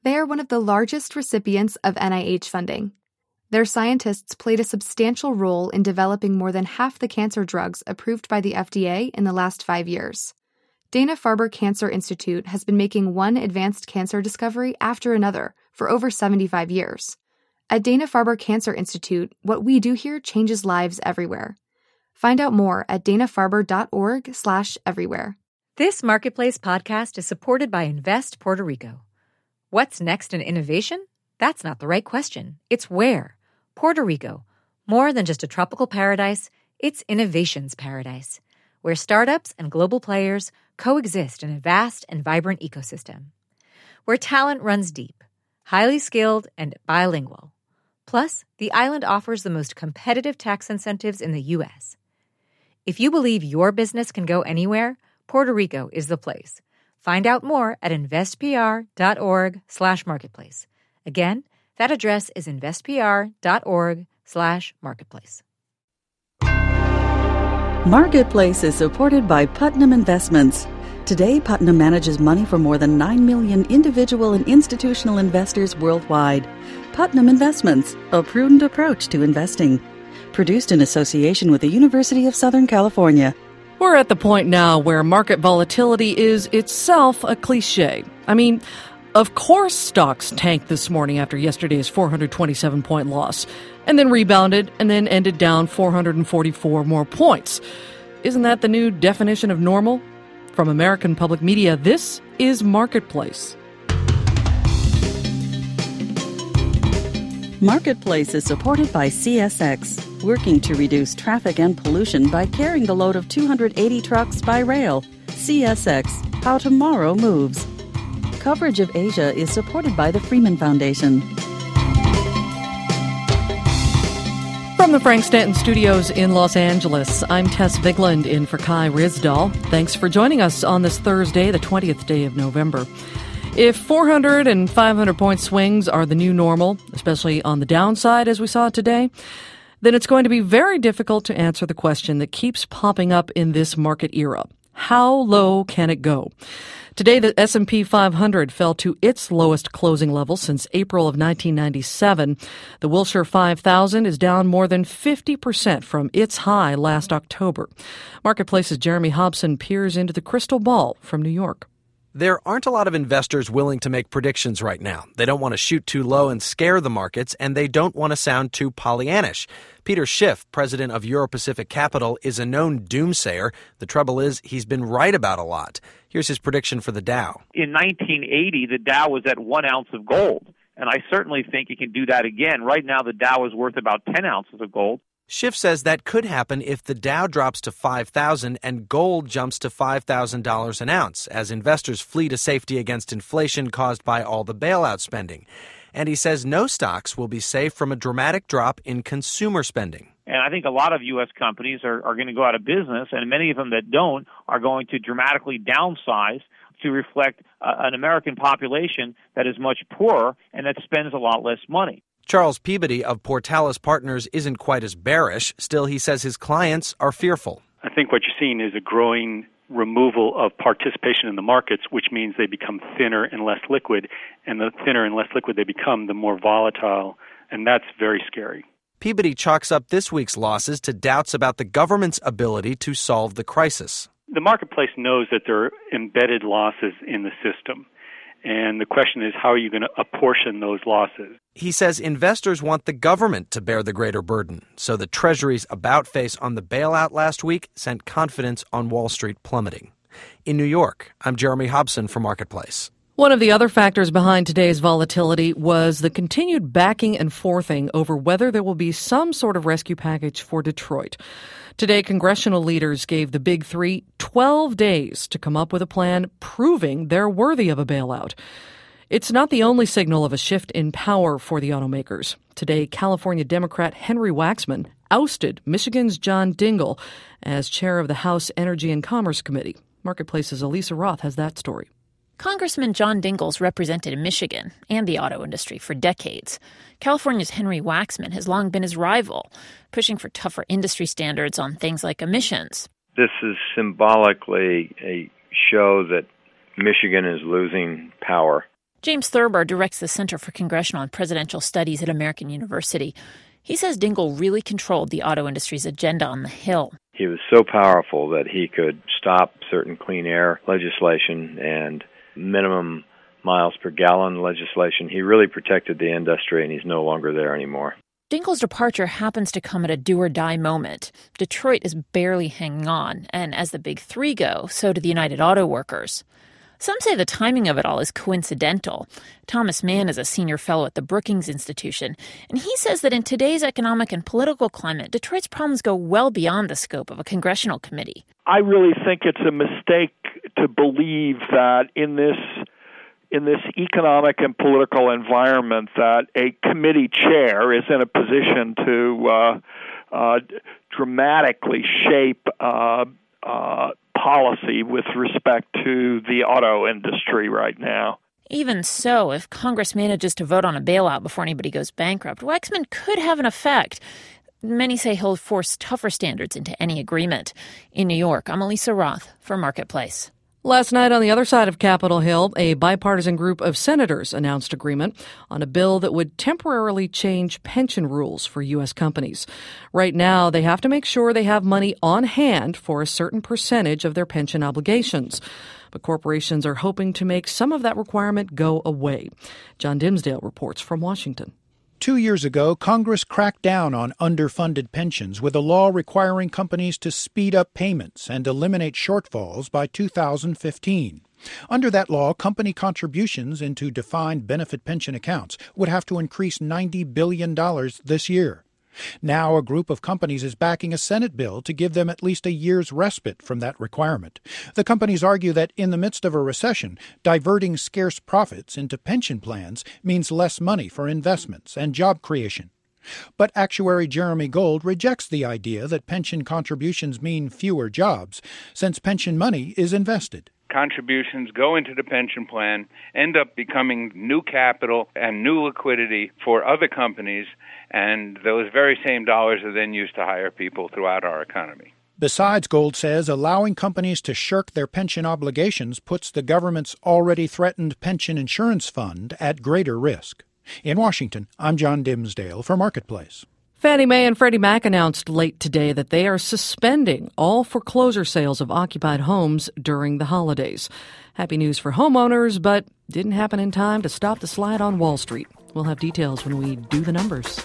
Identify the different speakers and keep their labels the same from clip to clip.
Speaker 1: They are one of the largest recipients of NIH funding. Their scientists played a substantial role in developing more than half the cancer drugs approved by the FDA in the last 5 years. Dana-Farber Cancer Institute has been making one advanced cancer discovery after another for over 75 years. At Dana-Farber Cancer Institute, what we do here changes lives everywhere. Find out more at danafarber.org/everywhere.
Speaker 2: This Marketplace podcast is supported by Invest Puerto Rico. What's next in innovation? That's not the right question. It's where. Puerto Rico. More than just a tropical paradise, it's innovation's paradise, where startups and global players coexist in a vast and vibrant ecosystem. Where talent runs deep, highly skilled, and bilingual. Plus, the island offers the most competitive tax incentives in the U.S. If you believe your business can go anywhere, Puerto Rico is the place. Find out more at investpr.org/marketplace. Again, that address is investpr.org/marketplace.
Speaker 3: Marketplace is supported by Putnam Investments. Today, Putnam manages money for more than 9 million individual and institutional investors worldwide. Putnam Investments, a prudent approach to investing. Produced in association with the University of Southern California.
Speaker 4: We're at the point now where market volatility is itself a cliche. I mean, of course stocks tanked this morning after yesterday's 427-point loss, and then rebounded and then ended down 444 more points. Isn't that the new definition of normal? From American Public Media, this is Marketplace.
Speaker 3: Marketplace is supported by CSX, working to reduce traffic and pollution by carrying the load of 280 trucks by rail. CSX, how tomorrow moves. Coverage of Asia is supported by the Freeman Foundation.
Speaker 4: From the Frank Stanton Studios in Los Angeles, I'm Tess Vigland in for Kai Rizdal. Thanks for joining us on this Thursday, the 20th day of November. If 400 and 500-point swings are the new normal, especially on the downside as we saw today, then it's going to be very difficult to answer the question that keeps popping up in this market era. How low can it go? Today, the S&P 500 fell to its lowest closing level since April of 1997. The Wilshire 5000 is down more than 50% from its high last October. Marketplace's Jeremy Hobson peers into the crystal ball from New York.
Speaker 5: There aren't a lot of investors willing to make predictions right now. They don't want to shoot too low and scare the markets, and they don't want to sound too Pollyannish. Peter Schiff, president of Euro-Pacific Capital, is a known doomsayer. The trouble is, he's been right about a lot. Here's his prediction for the Dow.
Speaker 6: In 1980, the Dow was at 1 ounce of gold, and I certainly think it can do that again. Right now, the Dow is worth about 10 ounces of gold.
Speaker 5: Schiff says that could happen if the Dow drops to 5,000 and gold jumps to $5,000 an ounce as investors flee to safety against inflation caused by all the bailout spending. And he says no stocks will be safe from a dramatic drop in consumer spending.
Speaker 6: And I think a lot of U.S. companies are going to go out of business, and many of them that don't are going to dramatically downsize to reflect an American population that is much poorer and that spends a lot less money.
Speaker 5: Charles Peabody of Portales Partners isn't quite as bearish. Still, he says his clients are fearful.
Speaker 7: I think what you're seeing is a growing removal of participation in the markets, which means they become thinner and less liquid. And the thinner and less liquid they become, the more volatile. And that's very scary.
Speaker 5: Peabody chalks up this week's losses to doubts about the government's ability to solve the crisis.
Speaker 7: The marketplace knows that there are embedded losses in the system. And the question is, how are you going to apportion those losses?
Speaker 5: He says investors want the government to bear the greater burden. So the Treasury's about-face on the bailout last week sent confidence on Wall Street plummeting. In New York, I'm Jeremy Hobson for Marketplace.
Speaker 4: One of the other factors behind today's volatility was the continued backing and forthing over whether there will be some sort of rescue package for Detroit. Today, congressional leaders gave the Big Three 12 days to come up with a plan proving they're worthy of a bailout. It's not the only signal of a shift in power for the automakers. Today, California Democrat Henry Waxman ousted Michigan's John Dingell as chair of the House Energy and Commerce Committee. Marketplace's Elisa Roth has that story.
Speaker 8: Congressman John Dingell's represented Michigan and the auto industry for decades. California's Henry Waxman has long been his rival, pushing for tougher industry standards on things like emissions.
Speaker 9: This is symbolically a show that Michigan is losing power.
Speaker 8: James Thurber directs the Center for Congressional and Presidential Studies at American University. He says Dingell really controlled the auto industry's agenda on the Hill.
Speaker 9: He was so powerful that he could stop certain clean air legislation and minimum miles per gallon legislation. He really protected the industry, and he's no longer there anymore.
Speaker 8: Dingell's departure happens to come at a do-or-die moment. Detroit is barely hanging on, and as the big three go, so do the United Auto Workers. Some say the timing of it all is coincidental. Thomas Mann is a senior fellow at the Brookings Institution, and he says that in today's economic and political climate, Detroit's problems go well beyond the scope of a congressional committee.
Speaker 10: I really think it's a mistake to believe that in this economic and political environment that a committee chair is in a position to dramatically shape policy with respect to the auto industry right now.
Speaker 8: Even so, if Congress manages to vote on a bailout before anybody goes bankrupt, Waxman could have an effect. Many say he'll force tougher standards into any agreement. In New York, I'm Elisa Roth for Marketplace.
Speaker 4: Last night on the other side of Capitol Hill, a bipartisan group of senators announced agreement on a bill that would temporarily change pension rules for U.S. companies. Right now, they have to make sure they have money on hand for a certain percentage of their pension obligations. But corporations are hoping to make some of that requirement go away. John Dimsdale reports from Washington.
Speaker 11: 2 years ago, Congress cracked down on underfunded pensions with a law requiring companies to speed up payments and eliminate shortfalls by 2015. Under that law, company contributions into defined benefit pension accounts would have to increase $90 billion this year. Now a group of companies is backing a Senate bill to give them at least a year's respite from that requirement. The companies argue that in the midst of a recession, diverting scarce profits into pension plans means less money for investments and job creation. But actuary Jeremy Gold rejects the idea that pension contributions mean fewer jobs, since pension money is invested.
Speaker 12: Contributions go into the pension plan, end up becoming new capital and new liquidity for other companies, and those very same dollars are then used to hire people throughout our economy.
Speaker 11: Besides, Gold says, allowing companies to shirk their pension obligations puts the government's already threatened pension insurance fund at greater risk. In Washington, I'm John Dimsdale for Marketplace.
Speaker 4: Fannie Mae and Freddie Mac announced late today that they are suspending all foreclosure sales of occupied homes during the holidays. Happy news for homeowners, but didn't happen in time to stop the slide on Wall Street. We'll have details when we do the numbers.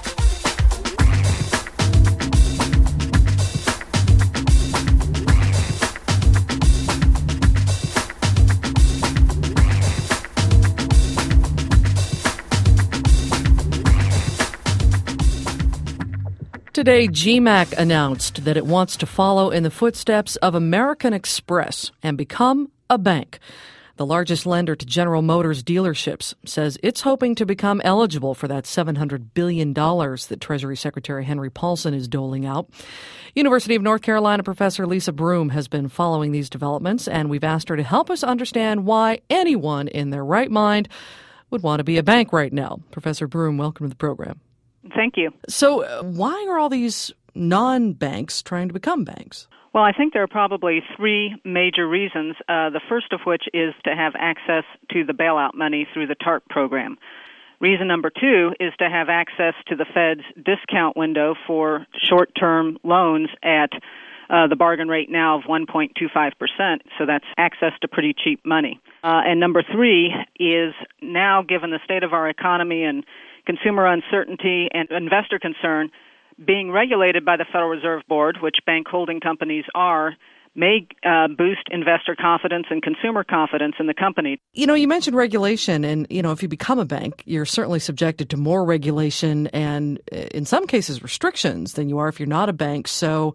Speaker 4: Today, GMAC announced that it wants to follow in the footsteps of American Express and become a bank. The largest lender to General Motors dealerships says it's hoping to become eligible for that $700 billion that Treasury Secretary Henry Paulson is doling out. University of North Carolina professor Lisa Broom has been following these developments, and we've asked her to help us understand why anyone in their right mind would want to be a bank right now. Professor Broom, welcome to the program.
Speaker 13: Thank you.
Speaker 4: So why are all these non-banks trying to become banks?
Speaker 13: Well, I think there are probably three major reasons, the first of which is to have access to the bailout money through the TARP program. Reason number two is to have access to the Fed's discount window for short-term loans at the bargain rate now of 1.25%, so that's access to pretty cheap money. And number three is now, given the state of our economy and consumer uncertainty and investor concern, being regulated by the Federal Reserve Board, which bank holding companies are, may boost investor confidence and consumer confidence in the company.
Speaker 4: You know, you mentioned regulation, and, if you become a bank, you're certainly subjected to more regulation and, in some cases, restrictions than you are if you're not a bank. So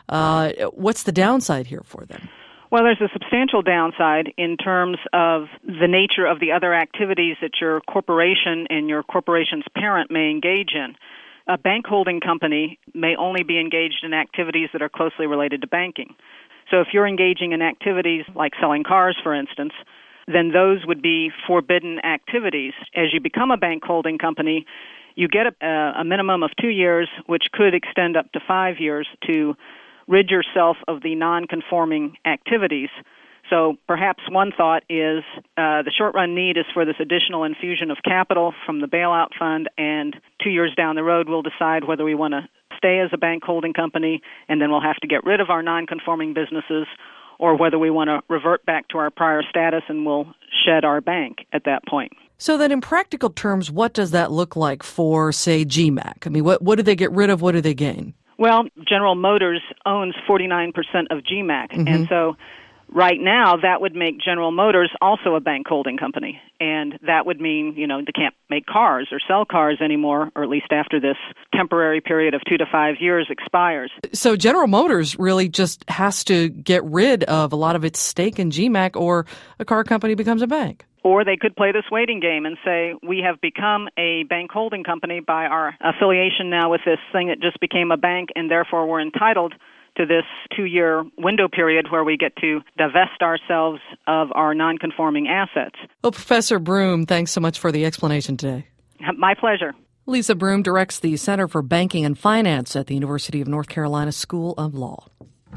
Speaker 4: what's the downside here for them?
Speaker 13: Well, there's a substantial downside in terms of the nature of the other activities that your corporation and your corporation's parent may engage in. A bank holding company may only be engaged in activities that are closely related to banking. So if you're engaging in activities like selling cars, for instance, then those would be forbidden activities. As you become a bank holding company, you get a minimum of 2 years, which could extend up to 5 years, to rid yourself of the non-conforming activities So perhaps one thought is the short-run need is for this additional infusion of capital from the bailout fund, and 2 years down the road we'll decide whether we want to stay as a bank holding company, and then we'll have to get rid of our non-conforming businesses, or whether we want to revert back to our prior status and we'll shed our bank at that point.
Speaker 4: So then in practical terms, what does that look like for, say, GMAC? I mean, what do they get rid of? What do they gain?
Speaker 13: Well, General Motors owns 49% of GMAC, and so right now that would make General Motors also a bank holding company, and that would mean, they can't make cars or sell cars anymore, or at least after this temporary period of 2 to 5 years expires.
Speaker 4: So General Motors really just has to get rid of a lot of its stake in GMAC, or a car company becomes a bank.
Speaker 13: Or they could play this waiting game and say, we have become a bank holding company by our affiliation now with this thing that just became a bank, and therefore we're entitled to this 2-year window period where we get to divest ourselves of our non-conforming assets.
Speaker 4: Well, Professor Broom, thanks so much for the explanation today.
Speaker 13: My pleasure.
Speaker 4: Lisa Broom directs the Center for Banking and Finance at the University of North Carolina School of Law.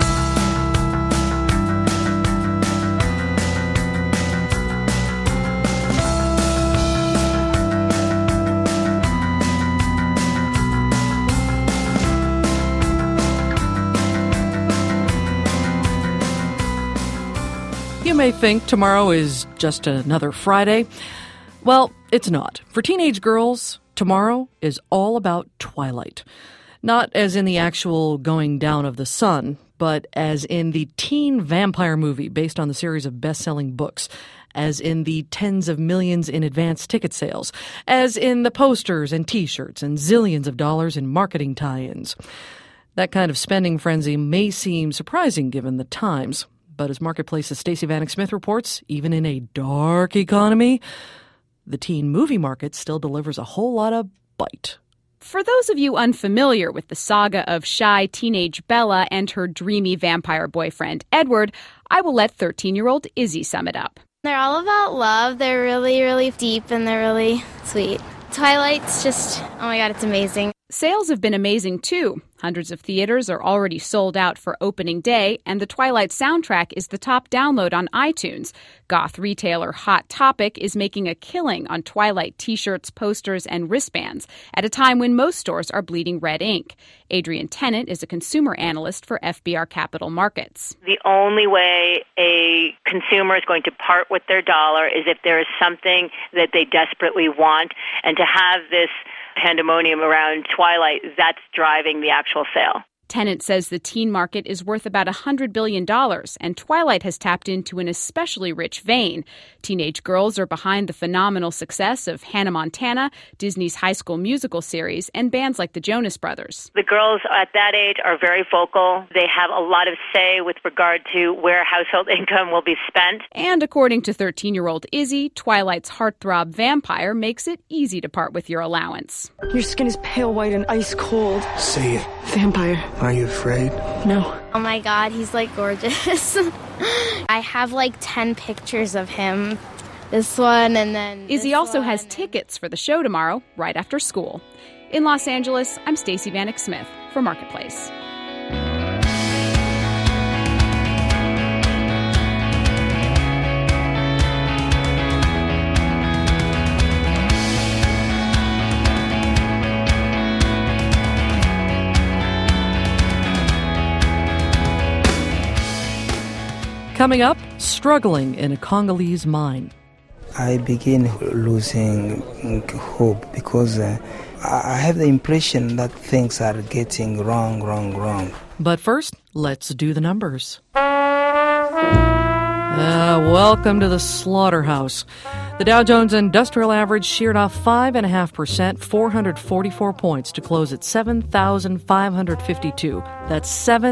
Speaker 4: You may think tomorrow is just another Friday. Well, it's not. For teenage girls, tomorrow is all about twilight. Not as in the actual going down of the sun, but as in the teen vampire movie based on the series of best-selling books, as in the tens of millions in advance ticket sales, as in the posters and T-shirts and zillions of dollars in marketing tie-ins. That kind of spending frenzy may seem surprising given the times. But as Marketplace's Stacey Vanek Smith reports, even in a dark economy, the teen movie market still delivers a whole lot of bite.
Speaker 14: For those of you unfamiliar with the saga of shy teenage Bella and her dreamy vampire boyfriend, Edward, I will let 13-year-old Izzy sum it up.
Speaker 15: They're all about love. They're really, really deep, and they're really sweet. Twilight's just, oh my God, it's amazing.
Speaker 14: Sales have been amazing, too. Hundreds of theaters are already sold out for opening day, and the Twilight soundtrack is the top download on iTunes. Goth retailer Hot Topic is making a killing on Twilight T-shirts, posters, and wristbands at a time when most stores are bleeding red ink. Adrienne Tennant is a consumer analyst for FBR Capital Markets.
Speaker 16: The only way a consumer is going to part with their dollar is if there is something that they desperately want, and to have this pandemonium around Twilight, that's driving the actual sale.
Speaker 14: Tennant says the teen market is worth about $100 billion, and Twilight has tapped into an especially rich vein. Teenage girls are behind the phenomenal success of Hannah Montana, Disney's High School Musical series, and bands like the Jonas Brothers.
Speaker 16: The girls at that age are very vocal. They have a lot of say with regard to where household income will be spent.
Speaker 14: And according to 13-year-old Izzy, Twilight's heartthrob vampire makes it easy to part with your allowance.
Speaker 17: Your skin is pale white and ice cold.
Speaker 18: Say it.
Speaker 17: Vampire.
Speaker 18: Are you afraid?
Speaker 17: No.
Speaker 15: Oh my God, he's gorgeous. I have 10 pictures of him. This one and then
Speaker 14: Izzy also has tickets for the show tomorrow, right after school. In Los Angeles, I'm Stacey Vanek Smith for Marketplace.
Speaker 4: Coming up, struggling in a Congolese mine.
Speaker 19: I begin losing hope because I have the impression that things are getting wrong.
Speaker 4: But first, let's do the numbers. Welcome to the slaughterhouse. The Dow Jones Industrial Average sheared off 5.5%, 444 points to close at 7,552. That's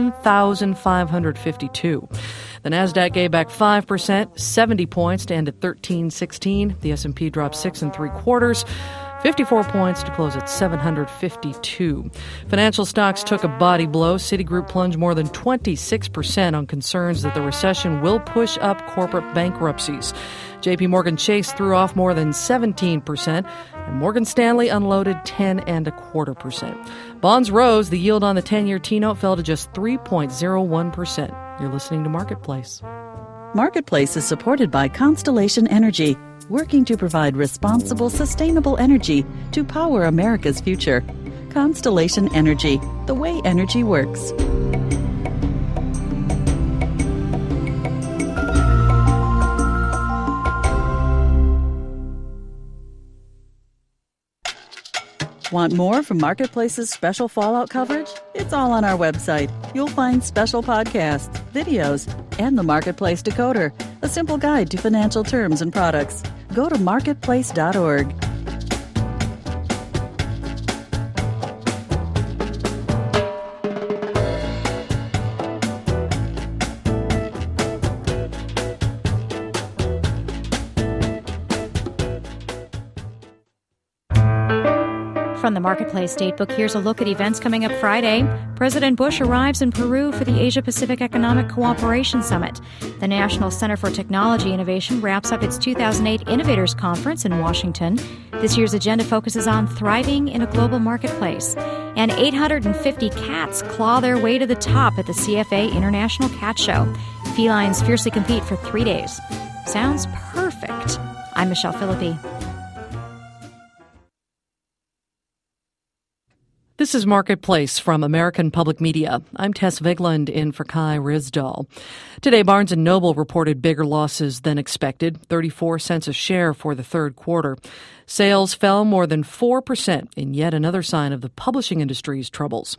Speaker 4: 7,552. The Nasdaq gave back 5%, 70 points to end at 1316. The S&P dropped 6 3/4. 54 points to close at 752. Financial stocks took a body blow. Citigroup plunged more than 26% on concerns that the recession will push up corporate bankruptcies. J.P. Morgan Chase threw off more than 17%, and Morgan Stanley unloaded 10.25%. Bonds rose. The yield on the 10-year T-note fell to just 3.01%. You're listening to Marketplace.
Speaker 3: Marketplace is supported by Constellation Energy, working to provide responsible, sustainable energy to power America's future. Constellation Energy, the way energy works. Want more from Marketplace's special Fallout coverage? It's all on our website. You'll find special podcasts, videos, and the Marketplace Decoder, a simple guide to financial terms and products. Go to marketplace.org.
Speaker 18: From the Marketplace Datebook, here's a look at events coming up Friday. President Bush arrives in Peru for the Asia-Pacific Economic Cooperation Summit. The National Center for Technology Innovation wraps up its 2008 Innovators Conference in Washington. This year's agenda focuses on thriving in a global marketplace. And 850 cats claw their way to the top at the CFA International Cat Show. Felines fiercely compete for 3 days. Sounds perfect. I'm Michelle Philippi.
Speaker 4: This is Marketplace from American Public Media. I'm Tess Vigland in for Kai Rizdal. Today, Barnes & Noble reported bigger losses than expected, 34 cents a share for the third quarter. Sales fell more than 4% in yet another sign of the publishing industry's troubles.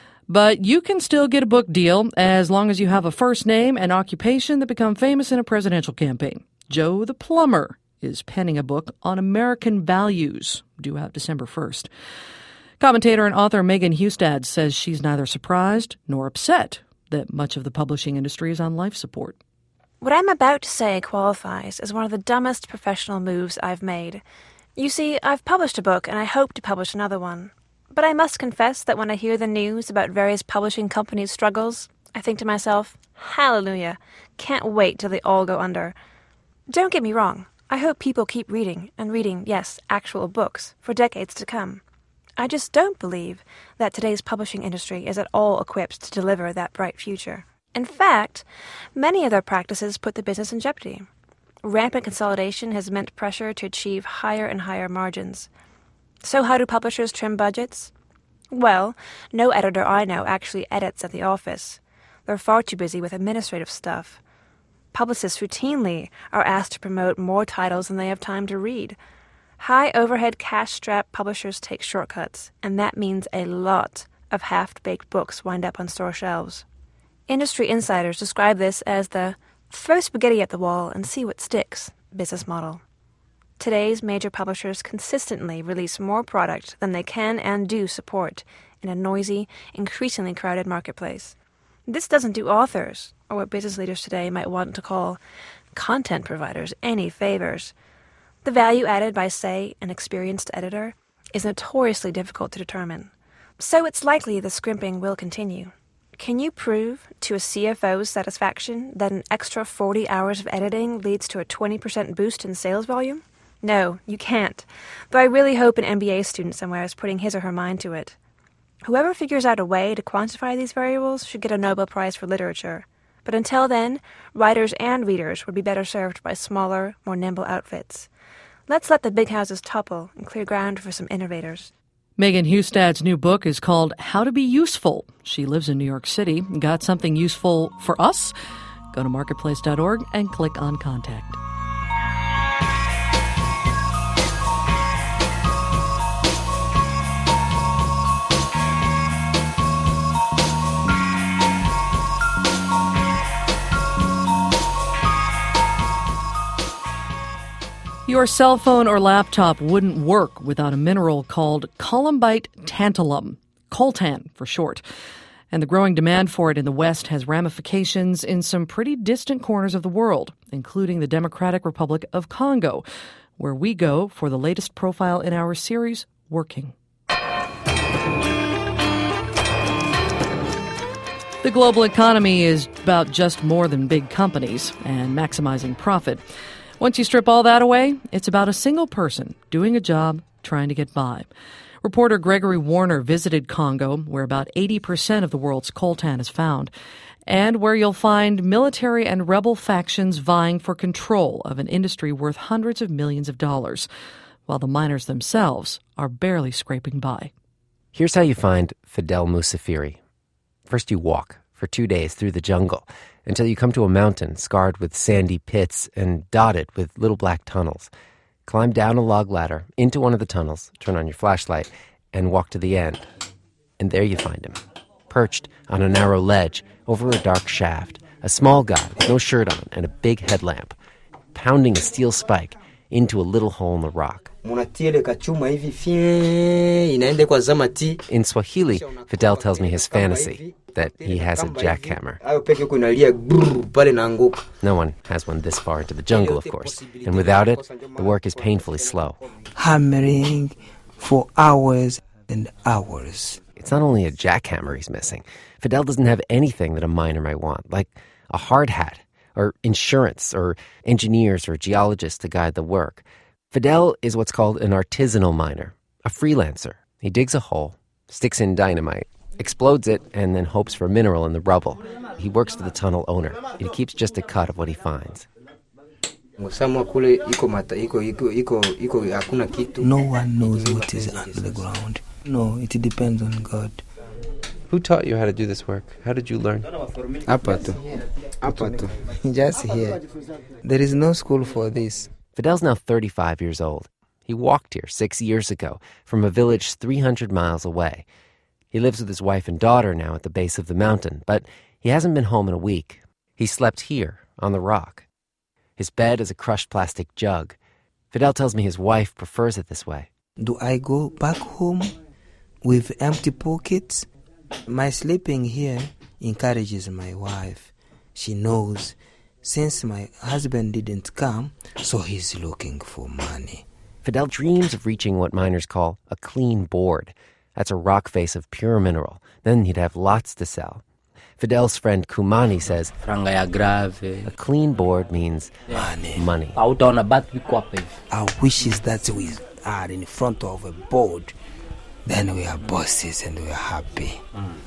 Speaker 4: But you can still get a book deal as long as you have a first name and occupation that become famous in a presidential campaign. Joe the Plumber is penning a book on American values, due out December 1st. Commentator and author Megan Hustad says she's neither surprised nor upset that much of the publishing industry is on life support.
Speaker 20: What I'm about to say qualifies as one of the dumbest professional moves I've made. You see, I've published a book and I hope to publish another one. But I must confess that when I hear the news about various publishing companies' struggles, I think to myself, hallelujah, can't wait till they all go under. Don't get me wrong, I hope people keep reading, and reading, yes, actual books, for decades to come. I just don't believe that today's publishing industry is at all equipped to deliver that bright future. In fact, many of their practices put the business in jeopardy. Rampant consolidation has meant pressure to achieve higher and higher margins. So how do publishers trim budgets? Well, no editor I know actually edits at the office. They're far too busy with administrative stuff. Publicists routinely are asked to promote more titles than they have time to read. High overhead cash-strapped publishers take shortcuts, and that means a lot of half-baked books wind up on store shelves. Industry insiders describe this as the throw spaghetti at the wall and see what sticks business model. Today's major publishers consistently release more product than they can and do support in a noisy, increasingly crowded marketplace. This doesn't do authors, or what business leaders today might want to call content providers, any favors. The value added by, say, an experienced editor is notoriously difficult to determine. So it's likely the scrimping will continue. Can you prove to a CFO's satisfaction that an extra 40 hours of editing leads to a 20% boost in sales volume? No, you can't. Though I really hope an MBA student somewhere is putting his or her mind to it. Whoever figures out a way to quantify these variables should get a Nobel Prize for Literature. But until then, writers and readers would be better served by smaller, more nimble outfits. Let's let the big houses topple and clear ground for some innovators.
Speaker 4: Megan Hustad's new book is called How to Be Useful. She lives in New York City. Got something useful for us? Go to marketplace.org and click on Contact. Your cell phone or laptop wouldn't work without a mineral called columbite tantalum, coltan for short. And the growing demand for it in the West has ramifications in some pretty distant corners of the world, including the Democratic Republic of Congo, where we go for the latest profile in our series, Working. The global economy is about just more than big companies and maximizing profit. Once you strip all that away, it's about a single person doing a job, trying to get by. Reporter Gregory Warner visited Congo, where about 80% of the world's coltan is found. and where you'll find military and rebel factions vying for control of an industry worth hundreds of millions of dollars, while the miners themselves are barely scraping by.
Speaker 21: Here's how you find Fidel Musafiri. First, you walk for 2 days through the jungle until you come to a mountain scarred with sandy pits and dotted with little black tunnels. Climb down a log ladder into one of the tunnels, turn on your flashlight, and walk to the end. And there you find him, perched on a narrow ledge over a dark shaft, a small guy with no shirt on and a big headlamp, pounding a steel spike into a little hole in the rock. In Swahili, Fidel tells me his fantasy, that he has a jackhammer. No one has one this far into the jungle, of course, and without it, the work is painfully slow.
Speaker 19: Hammering for hours and hours.
Speaker 21: It's not only a jackhammer he's missing. Fidel doesn't have anything that a miner might want, like a hard hat, or insurance, or engineers or geologists to guide the work. Fidel is what's called an artisanal miner, a freelancer. He digs a hole, sticks in dynamite, explodes it, and then hopes for a mineral in the rubble. He works for the tunnel owner. He keeps just a cut of what he finds.
Speaker 19: No one knows what is under the ground. No, it depends on God.
Speaker 21: Who taught you how to do this work? How did you learn?
Speaker 19: Apato. Just here. There is no school for this.
Speaker 21: Fidel's now 35 years old. He walked here 6 years ago from a village 300 miles away. He lives with his wife and daughter now at the base of the mountain, but he hasn't been home in a week. He slept here, on the rock. His bed is a crushed plastic jug. Fidel tells me his wife prefers it this way.
Speaker 19: Do I go back home with empty pockets? My sleeping here encourages my wife. She knows since my husband didn't come, so he's looking for money.
Speaker 21: Fidel dreams of reaching what miners call a clean board. That's a rock face of pure mineral. Then he'd have lots to sell. Fidel's friend Kumani says a clean board means money.
Speaker 19: Our wish is that we are in front of a board. Then we are bosses and we are happy.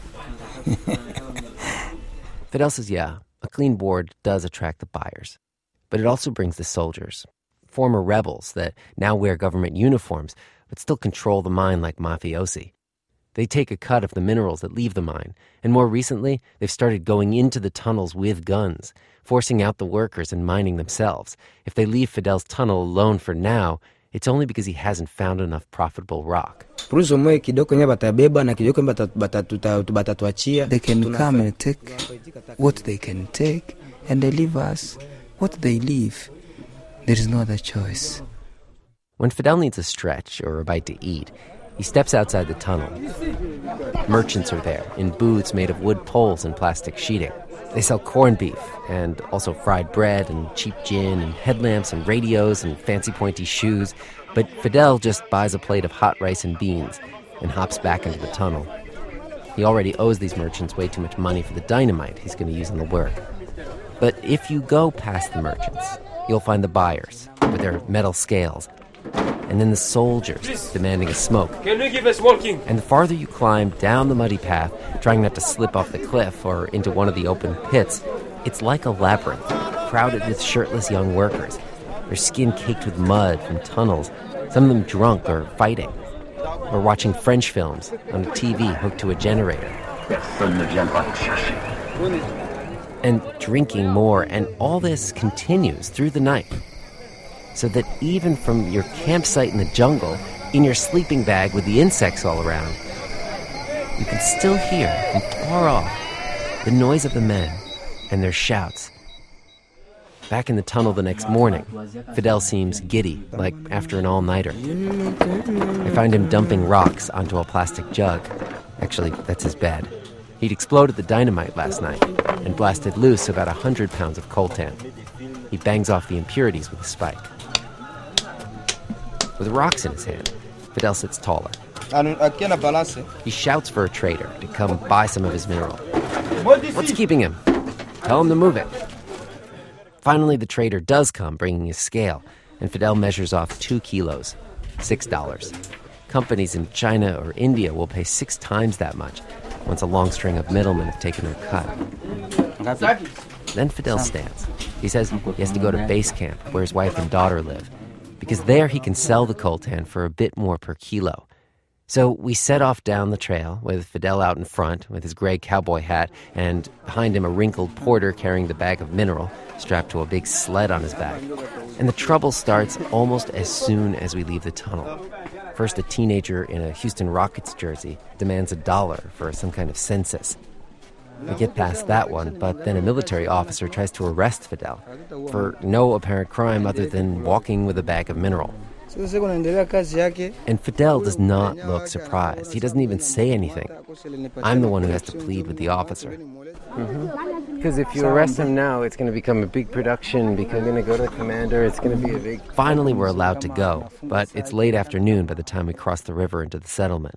Speaker 21: Fidel says, yeah, a clean board does attract the buyers. But it also brings the soldiers, former rebels that now wear government uniforms but still control the mine like mafiosi. They take a cut of the minerals that leave the mine, and more recently, they've started going into the tunnels with guns, forcing out the workers and mining themselves. If they leave Fidel's tunnel alone for now, it's only because he hasn't found enough profitable rock.
Speaker 19: They can come and take what they can take, and they leave us what they leave. There is no other choice.
Speaker 21: When Fidel needs a stretch or a bite to eat, he steps outside the tunnel. Merchants are there, in booths made of wood poles and plastic sheeting. They sell corned beef, and also fried bread, and cheap gin, and headlamps, and radios, and fancy pointy shoes. But Fidel just buys a plate of hot rice and beans, and hops back into the tunnel. He already owes these merchants way too much money for the dynamite he's going to use in the work. But if you go past the merchants, you'll find the buyers, with their metal scales, and then the soldiers demanding a smoke.
Speaker 22: Can you give us smoking?
Speaker 21: And the farther you climb down the muddy path, trying not to slip off the cliff or into one of the open pits, it's like a labyrinth, crowded with shirtless young workers, their skin caked with mud from tunnels, some of them drunk or fighting, or watching French films on a TV hooked to a generator. And drinking more, and all this continues through the night. So that even from your campsite in the jungle, in your sleeping bag with the insects all around, you can still hear from far off the noise of the men and their shouts. Back in the tunnel the next morning, Fidel seems giddy, like after an all-nighter. I find him dumping rocks onto a plastic jug. Actually, that's his bed. He'd exploded the dynamite last night and blasted loose about 100 pounds of coltan. He bangs off the impurities with a spike. With rocks in his hand, Fidel sits taller. He shouts for a trader to come buy some of his mineral. What's keeping him? Tell him to move it. Finally, the trader does come, bringing his scale, and Fidel measures off 2 kilos, $6. Companies in China or India will pay 6 times that much once a long string of middlemen have taken their cut. Then Fidel stands. He says he has to go to base camp, where his wife and daughter live, because there he can sell the coltan for a bit more per kilo. So we set off down the trail with Fidel out in front with his gray cowboy hat, and behind him a wrinkled porter carrying the bag of mineral strapped to a big sled on his back. And the trouble starts almost as soon as we leave the tunnel. First, a teenager in a Houston Rockets jersey demands $1 for some kind of census. We get past that one, but then a military officer tries to arrest Fidel for no apparent crime other than walking with a bag of mineral. And Fidel does not look surprised. He doesn't even say anything. I'm the one who has to plead with the officer. Because if you arrest him now, it's going to become a big production, because I'm going to go to the commander, it's going to be a big... Finally, we're allowed to go, but it's late afternoon by the time we cross the river into the settlement.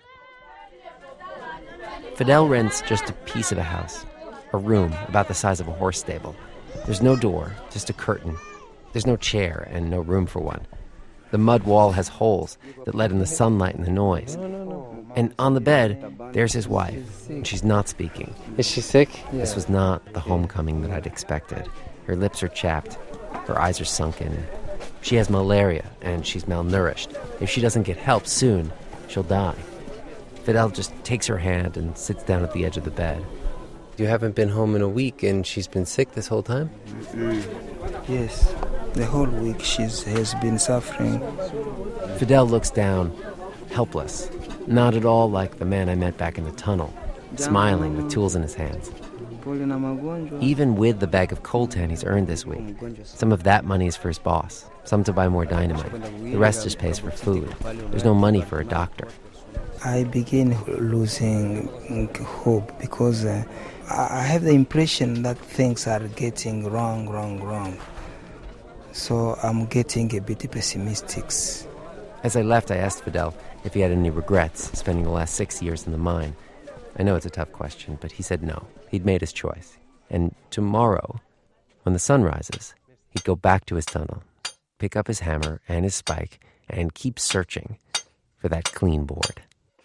Speaker 21: Fidel rents just a piece of a house, a room about the size of a horse stable. There's no door, just a curtain. There's no chair and no room for one. The mud wall has holes that let in the sunlight and the noise. And on the bed, there's his wife, and she's not speaking. Is she sick? This was not the homecoming that I'd expected. Her lips are chapped, her eyes are sunken. She has malaria, and she's malnourished. If she doesn't get help soon, she'll die. Fidel just takes her hand and sits down at the edge of the bed. You haven't been home in a week, and she's been sick this whole time?
Speaker 19: Yes, the whole week she has been suffering.
Speaker 21: Fidel looks down, helpless, not at all like the man I met back in the tunnel, smiling with tools in his hands. Even with the bag of coltan he's earned this week, some of that money is for his boss, some to buy more dynamite. The rest just pays for food. There's no money for a doctor.
Speaker 19: I begin losing hope because I have the impression that things are getting wrong. So I'm getting a bit pessimistic.
Speaker 21: As I left, I asked Fidel if he had any regrets spending the last 6 years in the mine. I know it's a tough question, but he said no. He'd made his choice. And tomorrow, when the sun rises, he'd go back to his tunnel, pick up his hammer and his spike, and keep searching for that clean board.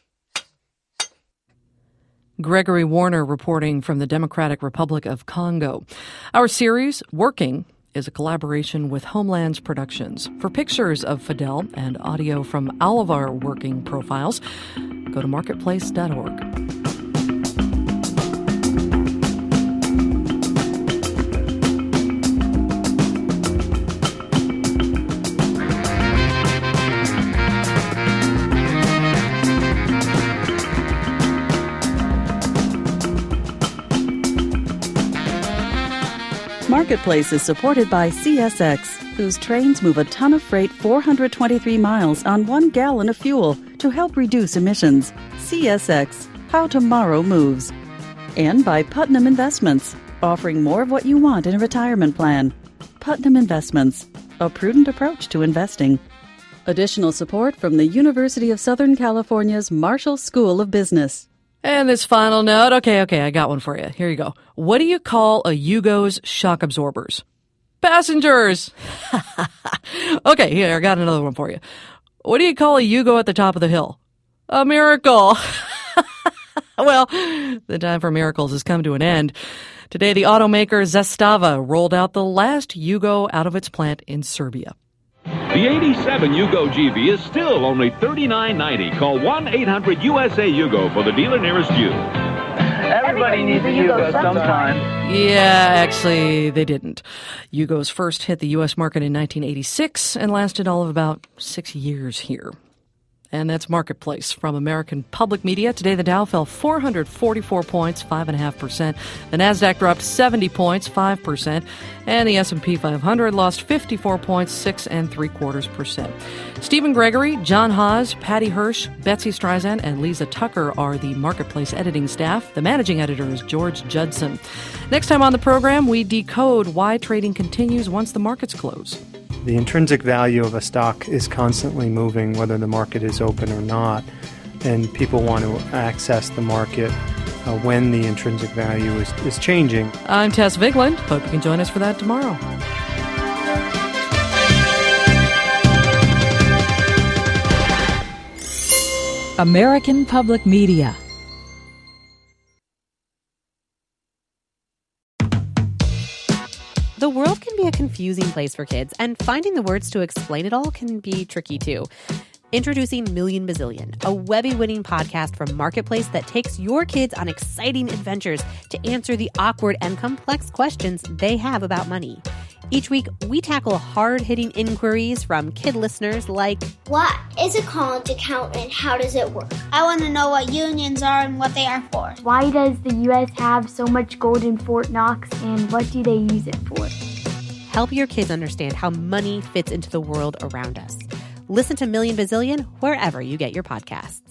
Speaker 4: Gregory Warner reporting from the Democratic Republic of Congo. Our series, Working, is a collaboration with Homelands Productions. For pictures of Fidel and audio from all of our working profiles, go to marketplace.org.
Speaker 3: Marketplace is supported by CSX, whose trains move a ton of freight 423 miles on 1 gallon of fuel to help reduce emissions. CSX, how tomorrow moves. And by Putnam Investments, offering more of what you want in a retirement plan. Putnam Investments, a prudent approach to investing. Additional support from the University of Southern California's Marshall School of Business.
Speaker 4: And this final note, okay, I got one for you. Here you go. What do you call a Yugo's shock absorbers? Passengers! Okay, here, I got another one for you. What do you call a Yugo at the top of the hill? A miracle! Well, the time for miracles has come to an end. Today, the automaker Zastava rolled out the last Yugo out of its plant in Serbia.
Speaker 1: The 87 Yugo GV is still only $39.90. Call 1-800-USA-YUGO for the dealer nearest you.
Speaker 22: Everybody needs a Yugo sometime.
Speaker 4: Yeah, actually, they didn't. Yugos first hit the U.S. market in 1986 and lasted all of about 6 years here. And that's Marketplace from American Public Media. Today, the Dow fell 444 points, 5.5%. The Nasdaq dropped 70 points, 5%. And the S&P 500 lost 54 points, 6.75%. Stephen Gregory, John Haas, Patty Hirsch, Betsy Streisand, and Lisa Tucker are the Marketplace editing staff. The managing editor is George Judson. Next time on the program, we decode why trading continues once the markets close.
Speaker 23: The intrinsic value of a stock is constantly moving, whether the market is open or not, and people want to access the market when the intrinsic value is changing.
Speaker 4: I'm Tess Vigland. Hope you can join us for that tomorrow.
Speaker 2: American Public Media.
Speaker 5: a confusing place for kids, and finding the words to explain it all can be tricky too. Introducing Million Bazillion, a Webby-winning podcast from Marketplace that takes your kids on exciting adventures to answer the awkward and complex questions they have about money. Each week, we tackle hard-hitting inquiries from kid listeners like,
Speaker 6: what is a college account and how does it work? I want to know what unions are and what they are for.
Speaker 7: Why does the U.S. have so much gold in Fort Knox, and what do they use it for?
Speaker 5: Help your kids understand how money fits into the world around us. Listen to Million Bazillion wherever you get your podcasts.